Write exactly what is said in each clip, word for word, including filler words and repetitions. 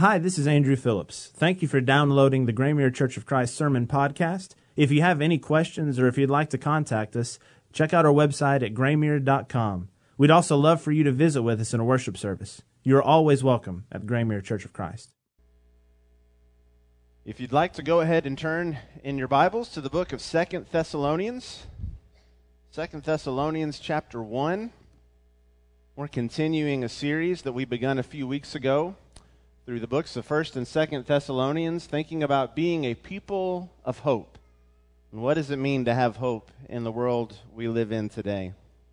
Hi, this is Andrew Phillips. Thank you for downloading the Graymere Church of Christ Sermon Podcast. If you have any questions or if you'd like to contact us, check out our website at graymere dot com. We'd also love for you to visit with us in a worship service. You are always welcome at Graymere Church of Christ. If you'd like to go ahead and turn in your Bibles to the book of Second Thessalonians, Second Thessalonians chapter one. We're continuing a series that we begun a few weeks ago through the books of First and Second Thessalonians, thinking about being a people of hope. And what does it mean to have hope in the world we live in today?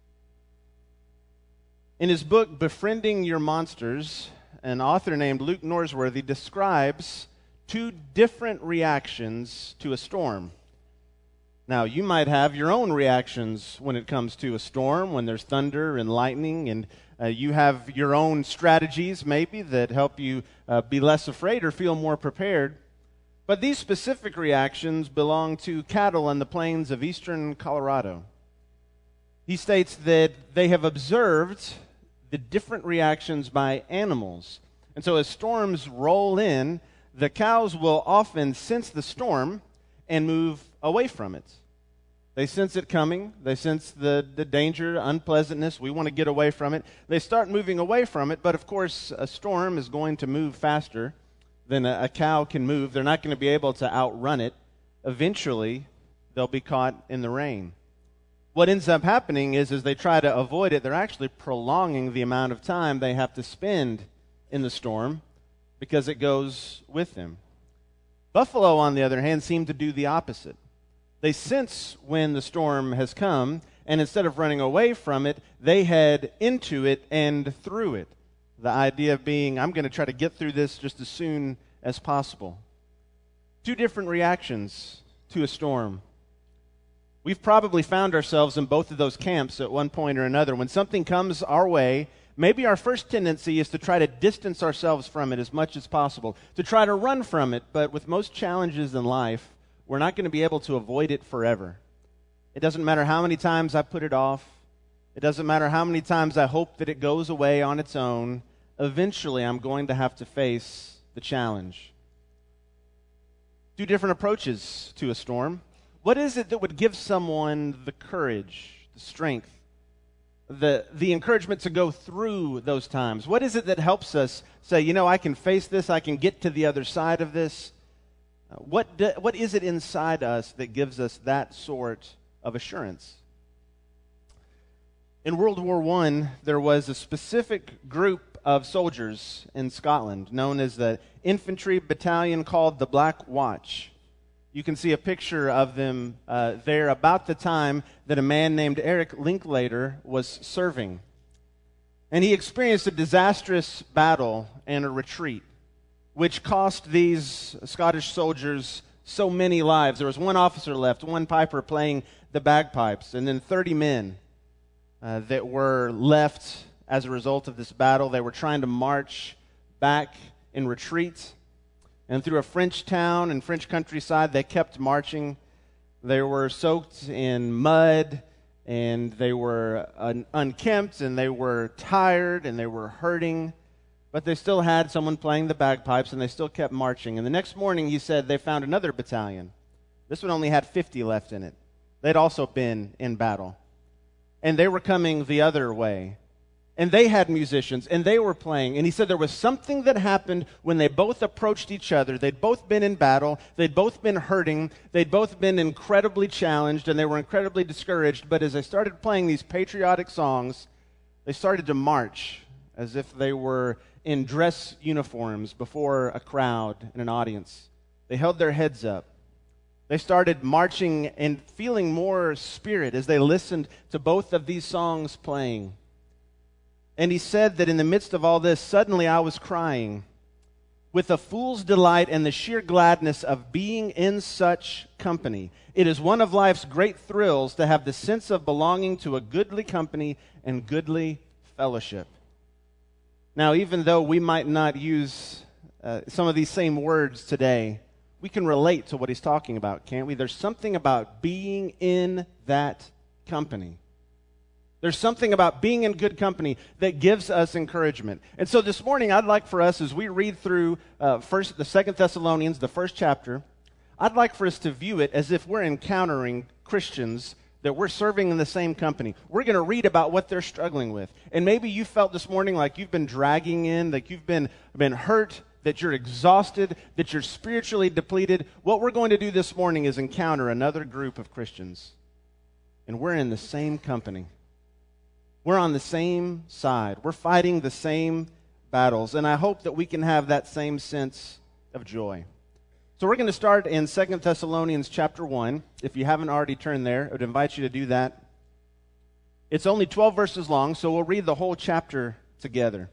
In his book, Befriending Your Monsters, an author named Luke Norsworthy describes two different reactions to a storm. Now, you might have your own reactions when it comes to a storm, when there's thunder and lightning, and uh, you have your own strategies maybe that help you uh, be less afraid or feel more prepared. But these specific reactions belong to cattle on the plains of eastern Colorado. He states that they have observed the different reactions by animals. And so as storms roll in, the cows will often sense the storm and move away from it. They sense it coming. They sense the, the danger, unpleasantness. We want to get away from it. They start moving away from it, but of course, a storm is going to move faster than a, a cow can move. They're not going to be able to outrun it. Eventually, they'll be caught in the rain. What ends up happening is, as they try to avoid it, they're actually prolonging the amount of time they have to spend in the storm because it goes with them. Buffalo, on the other hand, seem to do the opposite. They sense when the storm has come, and instead of running away from it, they head into it and through it. The idea being, I'm going to try to get through this just as soon as possible. Two different reactions to a storm. We've probably found ourselves in both of those camps at one point or another. When something comes our way, maybe our first tendency is to try to distance ourselves from it as much as possible, to try to run from it. But with most challenges in life, we're not going to be able to avoid it forever. It doesn't matter how many times I put it off. It doesn't matter how many times I hope that it goes away on its own. Eventually, I'm going to have to face the challenge. Two different approaches to a storm. What is it that would give someone the courage, the strength, the, the encouragement to go through those times? What is it that helps us say, you know, I can face this, I can get to the other side of this? What do, what is it inside us that gives us that sort of assurance? In World War One, there was a specific group of soldiers in Scotland known as the infantry battalion called the Black Watch. You can see a picture of them uh, there about the time that a man named Eric Linklater was serving. And he experienced a disastrous battle and a retreat, which cost these Scottish soldiers so many lives. There was one officer left, one piper playing the bagpipes, and then thirty men uh, that were left as a result of this battle. They were trying to march back in retreat. And through a French town and French countryside, they kept marching. They were soaked in mud, and they were un- unkempt, and they were tired, and they were hurting. But they still had someone playing the bagpipes, and they still kept marching. And the next morning, he said they found another battalion. This one only had fifty left in it. They'd also been in battle. And they were coming the other way. And they had musicians, and they were playing. And he said there was something that happened when they both approached each other. They'd both been in battle. They'd both been hurting. They'd both been incredibly challenged, and they were incredibly discouraged. But as they started playing these patriotic songs, they started to march as if they were in dress uniforms before a crowd and an audience. They held their heads up. They started marching and feeling more spirit as they listened to both of these songs playing. And he said that in the midst of all this, suddenly I was crying with a fool's delight and the sheer gladness of being in such company. It is one of life's great thrills to have the sense of belonging to a goodly company and goodly fellowship. Now, even though we might not use uh, some of these same words today, we can relate to what he's talking about, can't we? There's something about being in that company. There's something about being in good company that gives us encouragement. And so this morning, I'd like for us, as we read through uh, first, the Second Thessalonians, the first chapter, I'd like for us to view it as if we're encountering Christians that we're serving in the same company. We're going to read about what they're struggling with. And maybe you felt this morning like you've been dragging in, like you've been, been hurt, that you're exhausted, that you're spiritually depleted. What we're going to do this morning is encounter another group of Christians. And we're in the same company. We're on the same side. We're fighting the same battles. And I hope that we can have that same sense of joy. So we're going to start in Second Thessalonians chapter one. If you haven't already turned there, I would invite you to do that. It's only twelve verses long, so we'll read the whole chapter together.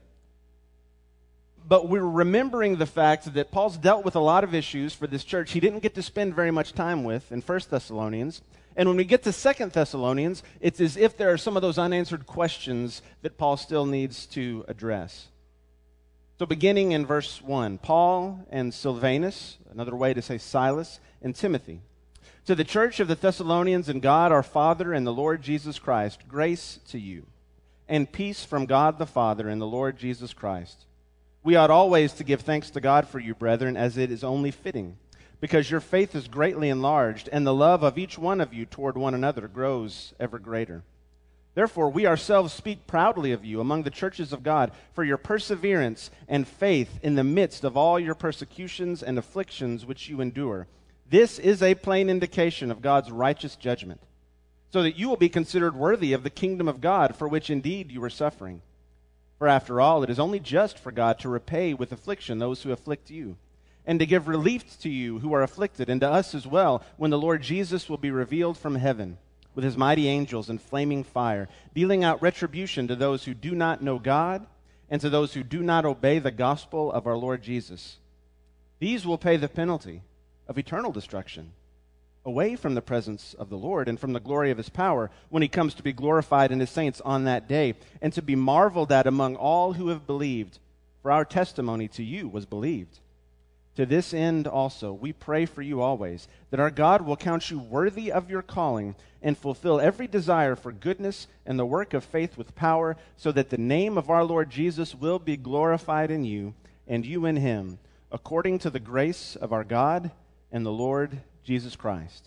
But we're remembering the fact that Paul's dealt with a lot of issues for this church he didn't get to spend very much time with in First Thessalonians. And when we get to Second Thessalonians, it's as if there are some of those unanswered questions that Paul still needs to address. So beginning in verse one, Paul and Silvanus, another way to say Silas, and Timothy, to the church of the Thessalonians and God our Father and the Lord Jesus Christ, grace to you, and peace from God the Father and the Lord Jesus Christ. We ought always to give thanks to God for you, brethren, as it is only fitting, because your faith is greatly enlarged, and the love of each one of you toward one another grows ever greater. Therefore, we ourselves speak proudly of you among the churches of God for your perseverance and faith in the midst of all your persecutions and afflictions which you endure. This is a plain indication of God's righteous judgment, so that you will be considered worthy of the kingdom of God, for which indeed you are suffering. For after all, it is only just for God to repay with affliction those who afflict you, and to give relief to you who are afflicted, and to us as well, when the Lord Jesus will be revealed from heaven, with his mighty angels in flaming fire, dealing out retribution to those who do not know God, and to those who do not obey the gospel of our Lord Jesus. These will pay the penalty of eternal destruction, away from the presence of the Lord and from the glory of his power, when he comes to be glorified in his saints on that day, and to be marveled at among all who have believed, for our testimony to you was believed. To this end also we pray for you always, that our God will count you worthy of your calling and fulfill every desire for goodness and the work of faith with power, so that the name of our Lord Jesus will be glorified in you and you in him, according to the grace of our God and the Lord Jesus Christ.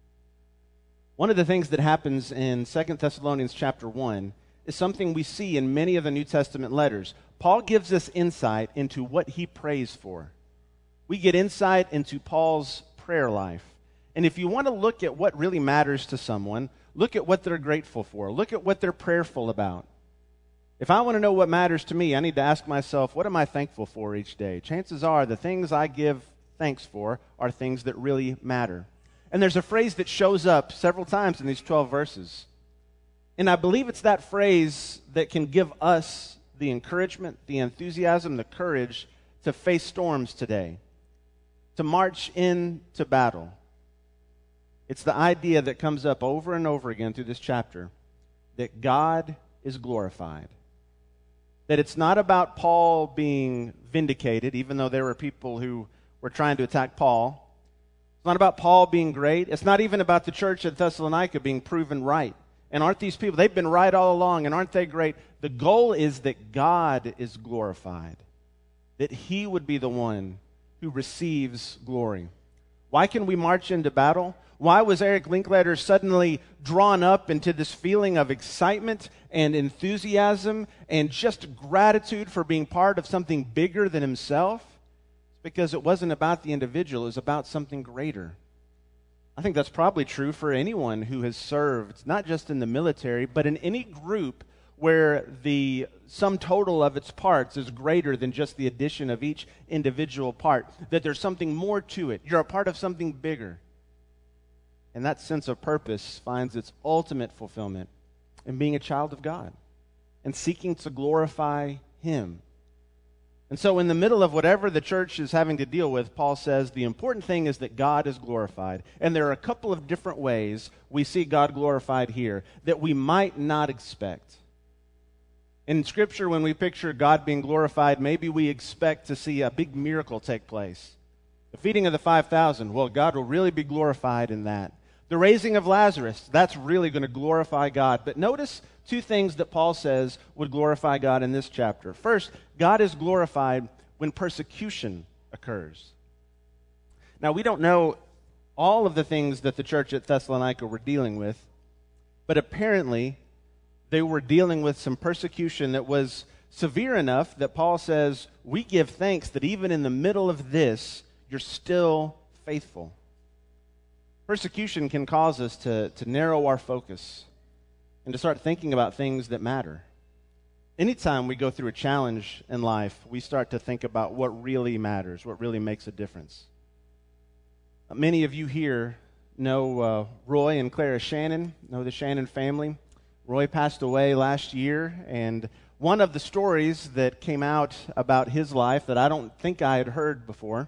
One of the things that happens in Second Thessalonians chapter one is something we see in many of the New Testament letters. Paul gives us insight into what he prays for. We get insight into Paul's prayer life. And if you want to look at what really matters to someone, look at what they're grateful for. Look at what they're prayerful about. If I want to know what matters to me, I need to ask myself, what am I thankful for each day? Chances are the things I give thanks for are things that really matter. And there's a phrase that shows up several times in these twelve verses. And I believe it's that phrase that can give us the encouragement, the enthusiasm, the courage to face storms today, to march into battle. It's the idea that comes up over and over again through this chapter, that God is glorified. That it's not about Paul being vindicated, even though there were people who were trying to attack Paul. It's not about Paul being great. It's not even about the church at Thessalonica being proven right. And aren't these people, they've been right all along, and aren't they great? The goal is that God is glorified, that he would be the one who receives glory. Why can we march into battle? Why was Eric Linkletter suddenly drawn up into this feeling of excitement and enthusiasm and just gratitude for being part of something bigger than himself? It's because it wasn't about the individual, it was about something greater. I think that's probably true for anyone who has served, not just in the military, but in any group where the sum total of its parts is greater than just the addition of each individual part, that there's something more to it. You're a part of something bigger. And that sense of purpose finds its ultimate fulfillment in being a child of God and seeking to glorify him. And so in the middle of whatever the church is having to deal with, Paul says the important thing is that God is glorified. And there are a couple of different ways we see God glorified here that we might not expect. In Scripture, when we picture God being glorified, maybe we expect to see a big miracle take place. The feeding of the five thousand, well, God will really be glorified in that. The raising of Lazarus, that's really going to glorify God. But notice two things that Paul says would glorify God in this chapter. First, God is glorified when persecution occurs. Now, we don't know all of the things that the church at Thessalonica were dealing with, but apparently they were dealing with some persecution that was severe enough that Paul says, we give thanks that even in the middle of this, you're still faithful. Persecution can cause us to, to narrow our focus and to start thinking about things that matter. Anytime we go through a challenge in life, we start to think about what really matters, what really makes a difference. Many of you here know uh, Roy and Clara Shannon, know the Shannon family. Roy passed away last year, and one of the stories that came out about his life that I don't think I had heard before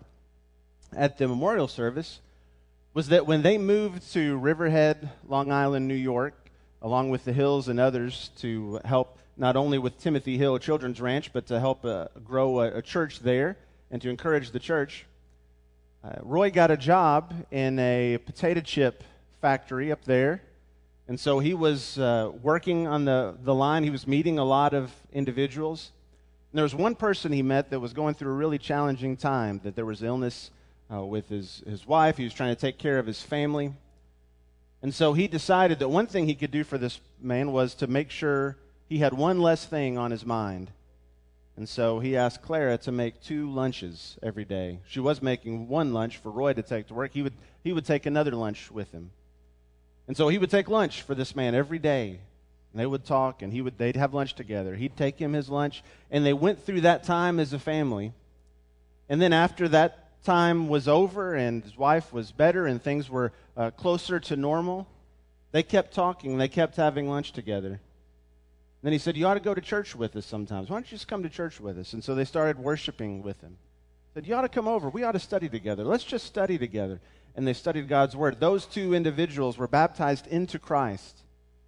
at the memorial service was that when they moved to Riverhead, Long Island, New York, along with the Hills and others to help not only with Timothy Hill Children's Ranch, but to help uh, grow a, a church there and to encourage the church, uh, Roy got a job in a potato chip factory up there. And so he was uh, working on the, the line. He was meeting a lot of individuals. And there was one person he met that was going through a really challenging time, that there was illness uh, with his, his wife. He was trying to take care of his family. And so he decided that one thing he could do for this man was to make sure he had one less thing on his mind. And so he asked Clara to make two lunches every day. She was making one lunch for Roy to take to work. He would, he would take another lunch with him. And so he would take lunch for this man every day. And they would talk, and he would they'd have lunch together. He'd take him his lunch, and they went through that time as a family. And then after that time was over and his wife was better and things were uh, closer to normal, they kept talking. They kept having lunch together. And then he said, you ought to go to church with us sometimes. Why don't you just come to church with us? And so they started worshiping with him. He said, you ought to come over. We ought to study together. Let's just study together. And they studied God's Word. Those two individuals were baptized into Christ,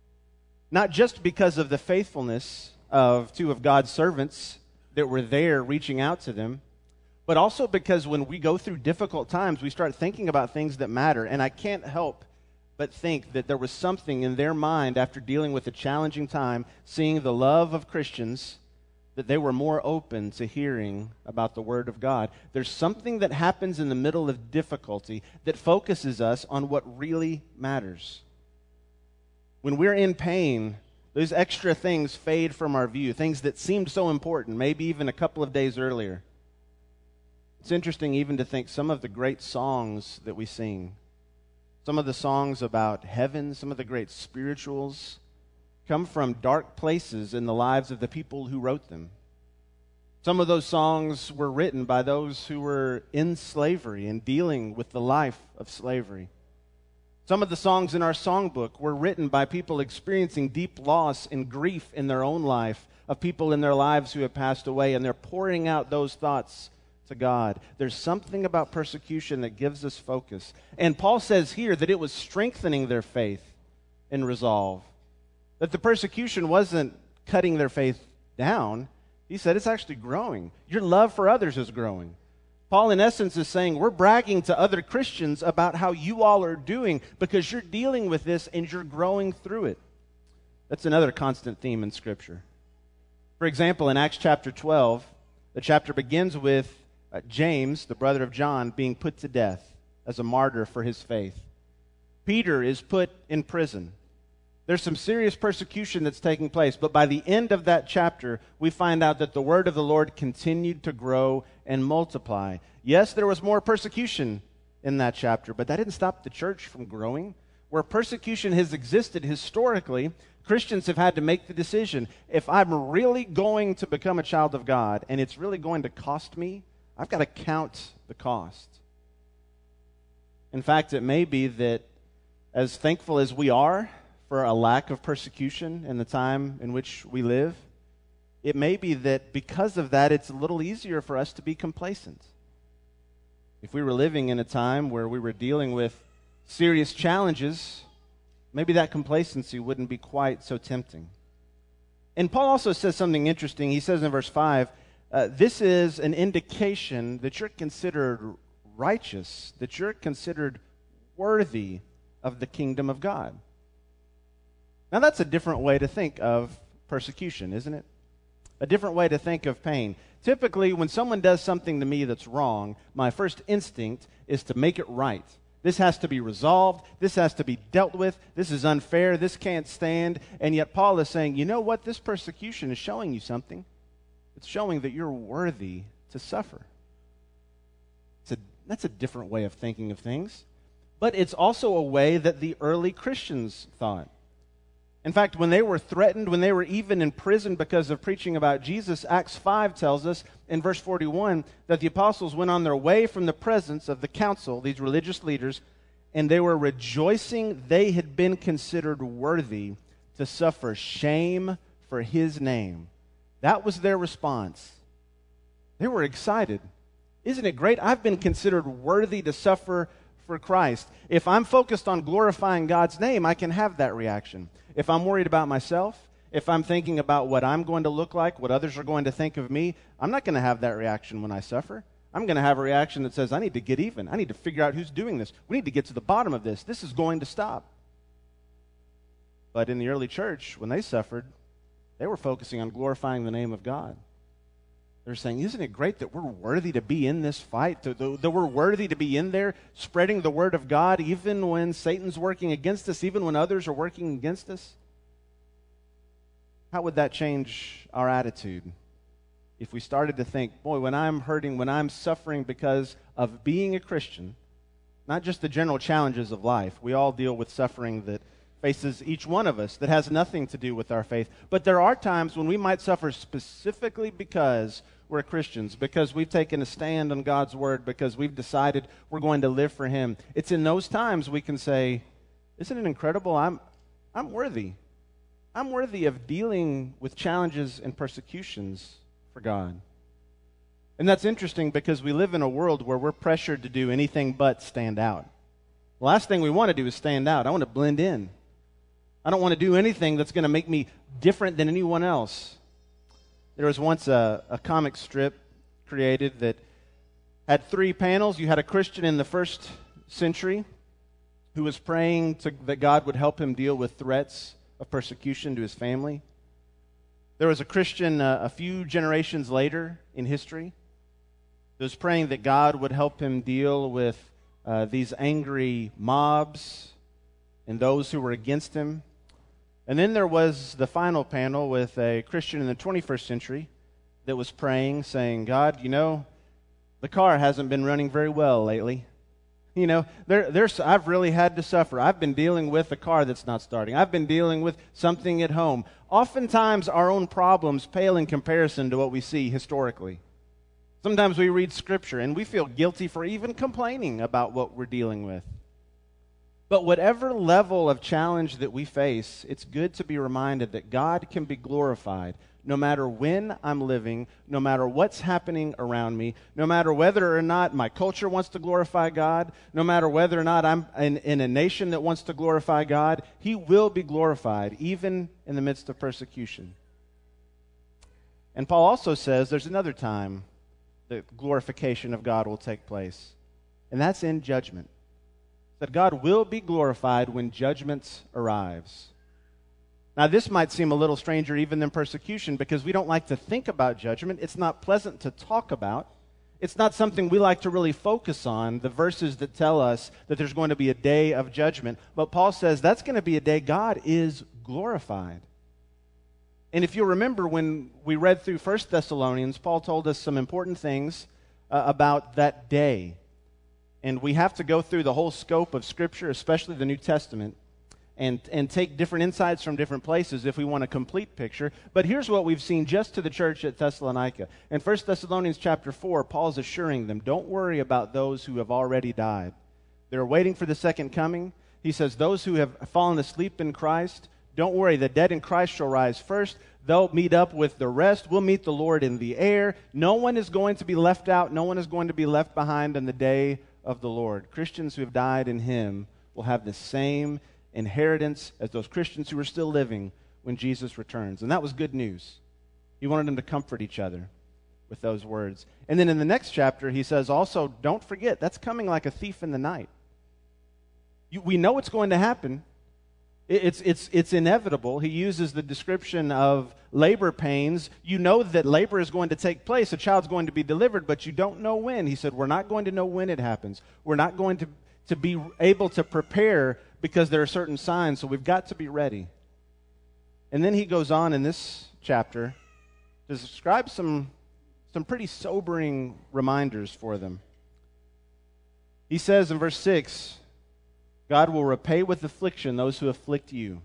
not just because of the faithfulness of two of God's servants that were there reaching out to them, but also because when we go through difficult times, we start thinking about things that matter. And I can't help but think that there was something in their mind after dealing with a challenging time, seeing the love of Christians, that they were more open to hearing about the Word of God. There's something that happens in the middle of difficulty that focuses us on what really matters. When we're in pain, those extra things fade from our view, things that seemed so important, maybe even a couple of days earlier. It's interesting even to think some of the great songs that we sing, some of the songs about heaven, some of the great spirituals, come from dark places in the lives of the people who wrote them. Some of those songs were written by those who were in slavery and dealing with the life of slavery. Some of the songs in our songbook were written by people experiencing deep loss and grief in their own life, of people in their lives who have passed away, and they're pouring out those thoughts to God. There's something about persecution that gives us focus. And Paul says here that it was strengthening their faith and resolve. That the persecution wasn't cutting their faith down. He said it's actually growing. Your love for others is growing. Paul, in essence, is saying we're bragging to other Christians about how you all are doing because you're dealing with this and you're growing through it. That's another constant theme in Scripture. For example, in Acts chapter twelve, the chapter begins with uh, James, the brother of John, being put to death as a martyr for his faith. Peter is put in prison. There's some serious persecution that's taking place, but by the end of that chapter, we find out that the word of the Lord continued to grow and multiply. Yes, there was more persecution in that chapter, but that didn't stop the church from growing. Where persecution has existed historically, Christians have had to make the decision, if I'm really going to become a child of God, and it's really going to cost me, I've got to count the cost. In fact, it may be that as thankful as we are for a lack of persecution in the time in which we live, it may be that because of that, it's a little easier for us to be complacent. If we were living in a time where we were dealing with serious challenges, maybe that complacency wouldn't be quite so tempting. And Paul also says something interesting. He says in verse five, uh, this is an indication that you're considered righteous, that you're considered worthy of the kingdom of God. Now that's a different way to think of persecution, isn't it? A different way to think of pain. Typically, when someone does something to me that's wrong, my first instinct is to make it right. This has to be resolved. This has to be dealt with. This is unfair. This can't stand. And yet Paul is saying, you know what? This persecution is showing you something. It's showing that you're worthy to suffer. It's a, that's a different way of thinking of things. But it's also a way that the early Christians thought. In fact, when they were threatened, when they were even imprisoned because of preaching about Jesus, Acts five tells us in verse forty-one that the apostles went on their way from the presence of the council, these religious leaders, and they were rejoicing they had been considered worthy to suffer shame for his name. That was their response. They were excited. Isn't it great? I've been considered worthy to suffer for Christ. If I'm focused on glorifying God's name, I can have that reaction. If I'm worried about myself, if I'm thinking about what I'm going to look like, what others are going to think of me, I'm not going to have that reaction when I suffer. I'm going to have a reaction that says, I need to get even. I need to figure out who's doing this. We need to get to the bottom of this. This is going to stop. But in the early church, when they suffered, they were focusing on glorifying the name of God. They're saying, isn't it great that we're worthy to be in this fight, that we're worthy to be in there spreading the word of God even when Satan's working against us, even when others are working against us? How would that change our attitude if we started to think, boy, when I'm hurting, when I'm suffering because of being a Christian, not just the general challenges of life. We all deal with suffering that faces each one of us that has nothing to do with our faith. But there are times when we might suffer specifically because we're Christians, because we've taken a stand on God's word, because we've decided we're going to live for him. It's in those times we can say, isn't it incredible? I'm, I'm worthy. I'm worthy of dealing with challenges and persecutions for God. And that's interesting because we live in a world where we're pressured to do anything but stand out. The last thing we want to do is stand out. I want to blend in. I don't want to do anything that's going to make me different than anyone else. There was once a, a comic strip created that had three panels. You had a Christian in the first century who was praying to, that God would help him deal with threats of persecution to his family. There was a Christian uh, a few generations later in history who was praying that God would help him deal with uh, these angry mobs and those who were against him. And then there was the final panel with a Christian in the twenty-first century that was praying, saying, God, you know, the car hasn't been running very well lately. You know, there, there's, I've really had to suffer. I've been dealing with a car that's not starting. I've been dealing with something at home. Oftentimes, our own problems pale in comparison to what we see historically. Sometimes we read Scripture and we feel guilty for even complaining about what we're dealing with. But whatever level of challenge that we face, it's good to be reminded that God can be glorified no matter when I'm living, no matter what's happening around me, no matter whether or not my culture wants to glorify God, no matter whether or not I'm in, in a nation that wants to glorify God, He will be glorified even in the midst of persecution. And Paul also says there's another time that glorification of God will take place, and that's in judgment. That God will be glorified when judgment arrives. Now, this might seem a little stranger even than persecution because we don't like to think about judgment. It's not pleasant to talk about. It's not something we like to really focus on, the verses that tell us that there's going to be a day of judgment. But Paul says that's going to be a day God is glorified. And if you remember when we read through First Thessalonians, Paul told us some important things uh, about that day. And we have to go through the whole scope of Scripture, especially the New Testament, and, and take different insights from different places if we want a complete picture. But here's what we've seen just to the church at Thessalonica. In First Thessalonians chapter four, Paul's assuring them, don't worry about those who have already died. They're waiting for the second coming. He says, those who have fallen asleep in Christ, don't worry, the dead in Christ shall rise first. They'll meet up with the rest. We'll meet the Lord in the air. No one is going to be left out. No one is going to be left behind in the day of the Lord. Christians who have died in Him will have the same inheritance as those Christians who are still living when Jesus returns. And that was good news. He wanted them to comfort each other with those words. And then in the next chapter, he says also, don't forget, that's coming like a thief in the night. You, we know it's going to happen. It, it's, it's, it's inevitable. He uses the description of labor pains. You know that labor is going to take place. A child's going to be delivered, but you don't know when. He said, we're not going to know when it happens. We're not going to, to be able to prepare because there are certain signs, so we've got to be ready. And then he goes on in this chapter to describe some, some pretty sobering reminders for them. He says in verse six, God will repay with affliction those who afflict you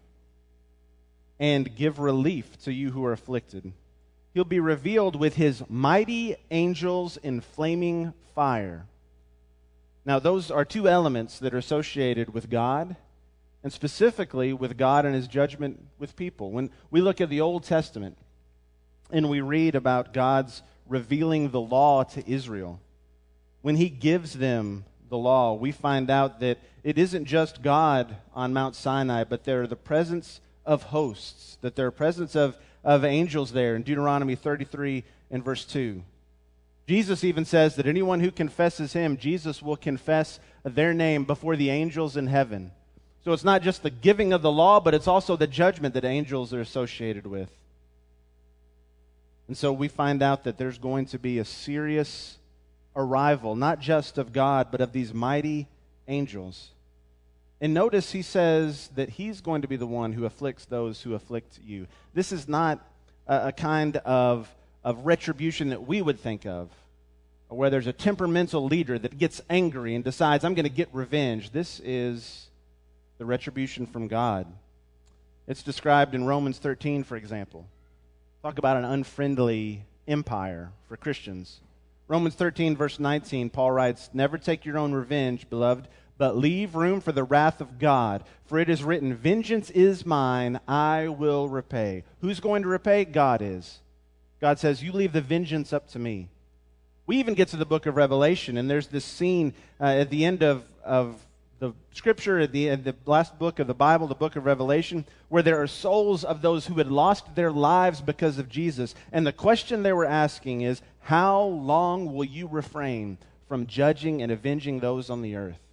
and give relief to you who are afflicted. He'll be revealed with his mighty angels in flaming fire. Now, those are two elements that are associated with God, and specifically with God and his judgment with people. When we look at the Old Testament and we read about God's revealing the law to Israel, when he gives them the law, we find out that it isn't just God on Mount Sinai, but there are the presence of hosts, that there are presence of, of angels there in Deuteronomy thirty-three and verse two. Jesus even says that anyone who confesses him, Jesus will confess their name before the angels in heaven. So it's not just the giving of the law, but it's also the judgment that angels are associated with. And so we find out that there's going to be a serious arrival, not just of God, but of these mighty angels. And notice he says that he's going to be the one who afflicts those who afflict you. This is not a, a kind of, of retribution that we would think of, where there's a temperamental leader that gets angry and decides, I'm going to get revenge. This is the retribution from God. It's described in Romans thirteen, for example. Talk about an unfriendly empire for Christians. Romans thirteen, verse nineteen, Paul writes, never take your own revenge, beloved, but leave room for the wrath of God. For it is written, vengeance is mine, I will repay. Who's going to repay? God is. God says, you leave the vengeance up to me. We even get to the book of Revelation, and there's this scene uh, at the end of, of the scripture, at the, at the last book of the Bible, the book of Revelation, where there are souls of those who had lost their lives because of Jesus. And the question they were asking is, how long will you refrain from judging and avenging those on the earth?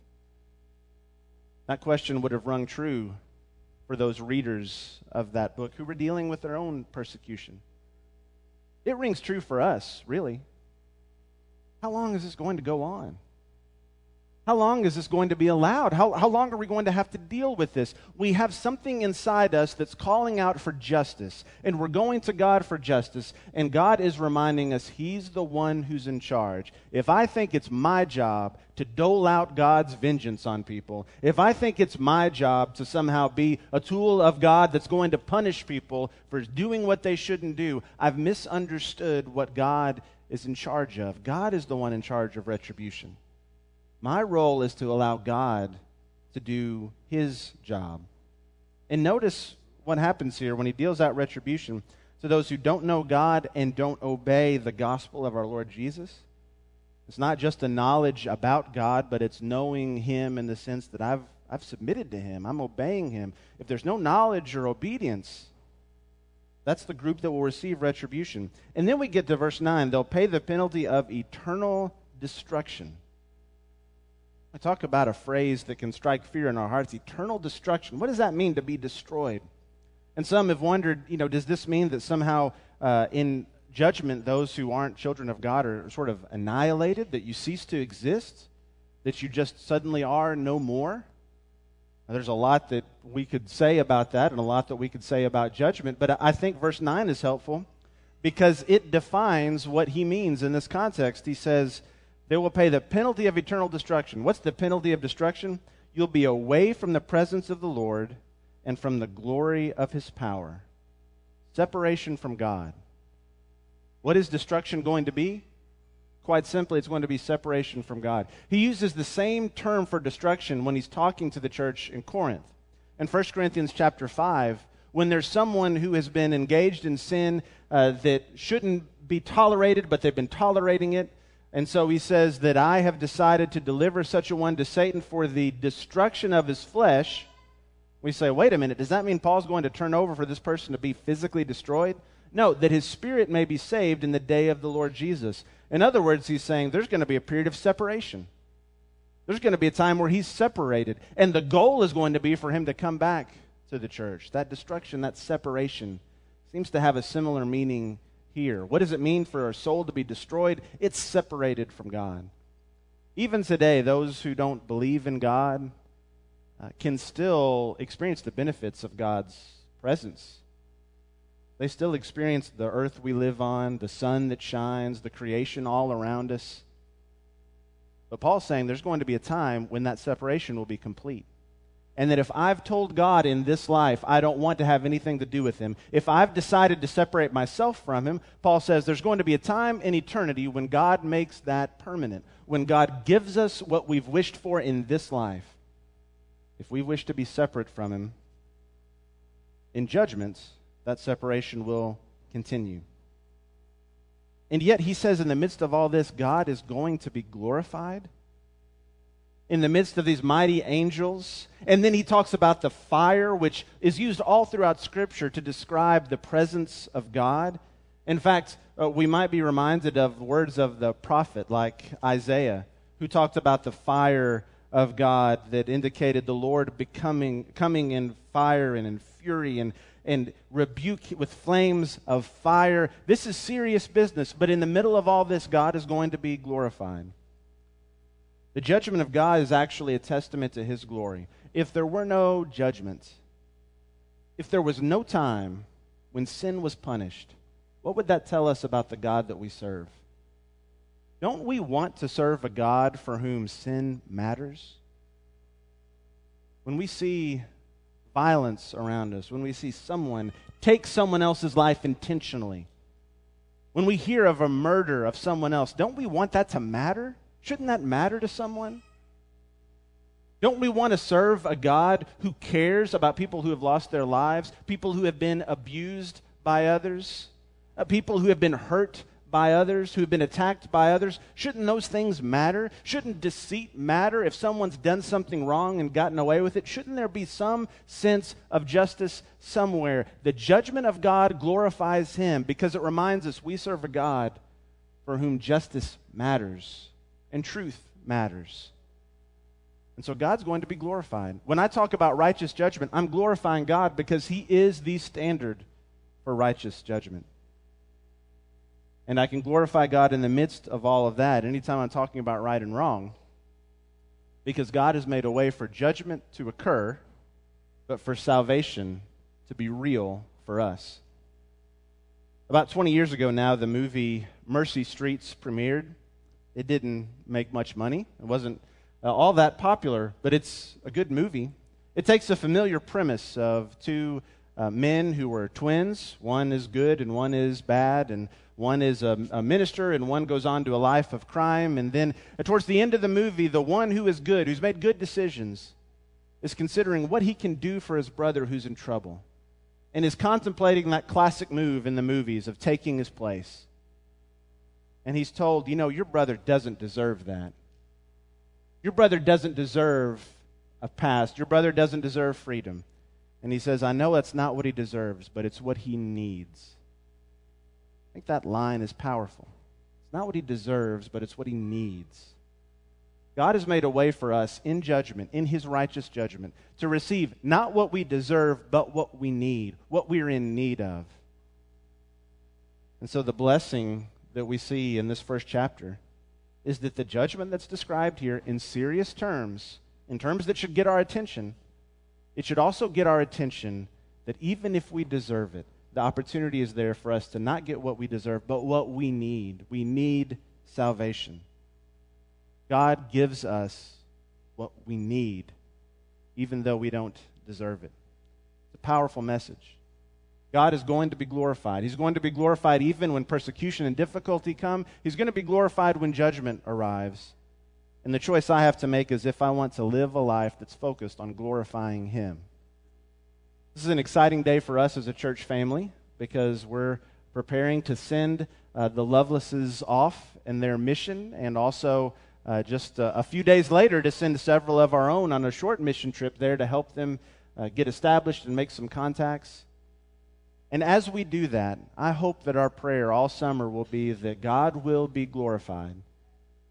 That question would have rung true for those readers of that book who were dealing with their own persecution. It rings true for us, really. How long is this going to go on? How long is this going to be allowed? How, how long are we going to have to deal with this? We have something inside us that's calling out for justice, and we're going to God for justice, and God is reminding us he's the one who's in charge. If I think it's my job to dole out God's vengeance on people, if I think it's my job to somehow be a tool of God that's going to punish people for doing what they shouldn't do, I've misunderstood what God is in charge of. God is the one in charge of retribution. My role is to allow God to do his job. And notice what happens here when he deals out retribution to those who don't know God and don't obey the gospel of our Lord Jesus. It's not just a knowledge about God, but it's knowing him in the sense that I've, I've submitted to him. I'm obeying him. If there's no knowledge or obedience, that's the group that will receive retribution. And then we get to verse nine. They'll pay the penalty of eternal destruction. I talk about a phrase that can strike fear in our hearts, eternal destruction. What does that mean, to be destroyed? And some have wondered, you know, does this mean that somehow uh, in judgment those who aren't children of God are sort of annihilated, that you cease to exist, that you just suddenly are no more? Now, there's a lot that we could say about that and a lot that we could say about judgment, but I think verse nine is helpful because it defines what he means in this context. He says, they will pay the penalty of eternal destruction. What's the penalty of destruction? You'll be away from the presence of the Lord and from the glory of his power. Separation from God. What is destruction going to be? Quite simply, it's going to be separation from God. He uses the same term for destruction when he's talking to the church in Corinth. In First Corinthians chapter five, when there's someone who has been engaged in sin uh, that shouldn't be tolerated, but they've been tolerating it, and so he says that I have decided to deliver such a one to Satan for the destruction of his flesh. We say, wait a minute, does that mean Paul's going to turn over for this person to be physically destroyed? No, that his spirit may be saved in the day of the Lord Jesus. In other words, he's saying there's going to be a period of separation. There's going to be a time where he's separated. And the goal is going to be for him to come back to the church. That destruction, that separation, seems to have a similar meaning here. What does it mean for a soul to be destroyed? It's separated from God. Even today, those who don't believe in God uh, can still experience the benefits of God's presence. They still experience the earth we live on, the sun that shines, the creation all around us. But Paul's saying there's going to be a time when that separation will be complete. And that if I've told God in this life I don't want to have anything to do with him, if I've decided to separate myself from him, Paul says there's going to be a time in eternity when God makes that permanent, when God gives us what we've wished for in this life. If we wish to be separate from him, in judgment, that separation will continue. And yet he says in the midst of all this, God is going to be glorified in the midst of these mighty angels. And then he talks about the fire, which is used all throughout Scripture to describe the presence of God. In fact, uh, we might be reminded of words of the prophet like Isaiah, who talked about the fire of God that indicated the Lord becoming coming in fire and in fury and, and rebuke with flames of fire. This is serious business, but in the middle of all this, God is going to be glorified. The judgment of God is actually a testament to his glory. If there were no judgment, if there was no time when sin was punished, what would that tell us about the God that we serve? Don't we want to serve a God for whom sin matters? When we see violence around us, when we see someone take someone else's life intentionally, when we hear of a murder of someone else, don't we want that to matter? Shouldn't that matter to someone? Don't we want to serve a God who cares about people who have lost their lives, people who have been abused by others, uh, people who have been hurt by others, who have been attacked by others? Shouldn't those things matter? Shouldn't deceit matter if someone's done something wrong and gotten away with it? Shouldn't there be some sense of justice somewhere? The judgment of God glorifies him because it reminds us we serve a God for whom justice matters. And truth matters. And so God's going to be glorified. When I talk about righteous judgment, I'm glorifying God because he is the standard for righteous judgment. And I can glorify God in the midst of all of that anytime I'm talking about right and wrong, because God has made a way for judgment to occur, but for salvation to be real for us. About twenty years ago now, the movie Mercy Streets premiered. It didn't make much money. It wasn't uh, all that popular, but it's a good movie. It takes a familiar premise of two uh, men who were twins. One is good and one is bad, and one is a, a minister and one goes on to a life of crime. And then uh, towards the end of the movie, the one who is good, who's made good decisions, is considering what he can do for his brother who's in trouble, and is contemplating that classic move in the movies of taking his place. And he's told, you know, your brother doesn't deserve that. Your brother doesn't deserve a past. Your brother doesn't deserve freedom. And he says, I know that's not what he deserves, but it's what he needs. I think that line is powerful. It's not what he deserves, but it's what he needs. God has made a way for us in judgment, in his righteous judgment, to receive not what we deserve, but what we need, what we're in need of. And so the blessing that we see in this first chapter is that the judgment that's described here in serious terms, in terms that should get our attention, it should also get our attention that even if we deserve it, the opportunity is there for us to not get what we deserve, but what we need. We need salvation. God gives us what we need, even though we don't deserve it. It's a powerful message. God is going to be glorified. He's going to be glorified even when persecution and difficulty come. He's going to be glorified when judgment arrives. And the choice I have to make is if I want to live a life that's focused on glorifying him. This is an exciting day for us as a church family because we're preparing to send uh, the Lovelaces off in their mission, and also uh, just uh, a few days later to send several of our own on a short mission trip there to help them uh, get established and make some contacts. And as we do that, I hope that our prayer all summer will be that God will be glorified,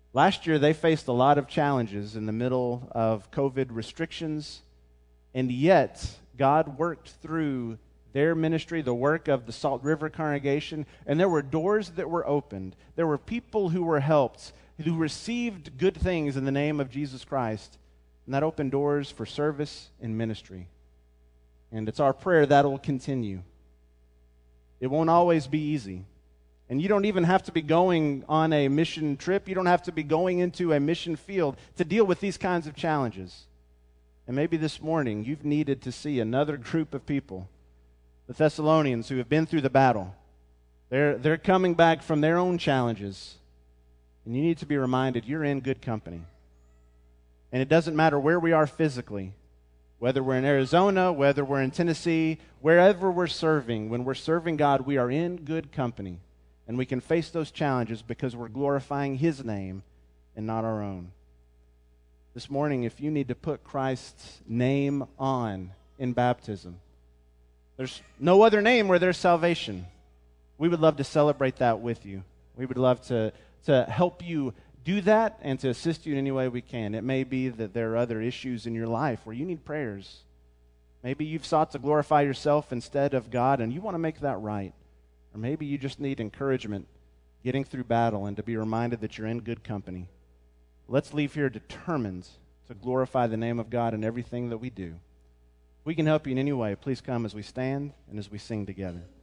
Last year, they faced a lot of challenges in the middle of COVID restrictions, and yet God worked through their ministry, the work of the Salt River congregation, and there were doors that were opened. There were people who were helped, who received good things in the name of Jesus Christ, and that opened doors for service and ministry. And it's our prayer that will continue. It won't always be easy. And you don't even have to be going on a mission trip. You don't have to be going into a mission field to deal with these kinds of challenges. And maybe this morning you've needed to see another group of people, the Thessalonians, who have been through the battle. They're, they're coming back from their own challenges. And you need to be reminded you're in good company. And it doesn't matter where we are physically, whether we're in Arizona, whether we're in Tennessee, wherever we're serving. When we're serving God, we are in good company. And we can face those challenges because we're glorifying His name and not our own. This morning, if you need to put Christ's name on in baptism, there's no other name where there's salvation. We would love to celebrate that with you. We would love to, to help you do that and to assist you in any way we can. It may be that there are other issues in your life where you need prayers. Maybe you've sought to glorify yourself instead of God and you want to make that right. Or maybe you just need encouragement getting through battle and to be reminded that you're in good company. Let's leave here determined to glorify the name of God in everything that we do. If we can help you in any way, please come as we stand and as we sing together.